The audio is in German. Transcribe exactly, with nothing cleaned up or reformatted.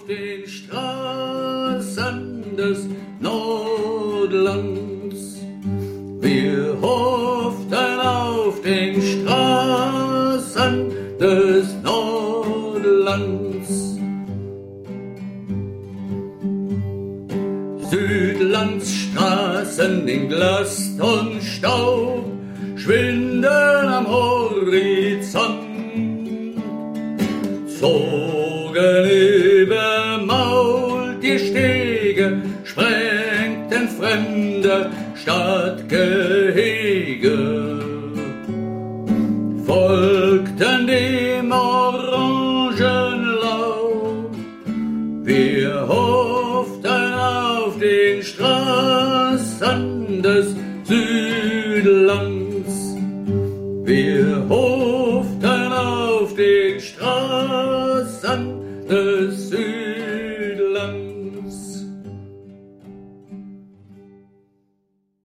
auf den Straßen des Nordlands. Wir hofften auf den Straßen des Nordlands. Südlandsstraßen in Glast und Staub schwinden am Horizont, zogen über Maultierstege, sprengten fremde Stadtgehege, folgten dem Orangenlaub. Wir hofften auf den Straßen des Südlands. Wir hofften auf den Straßen des Südlands.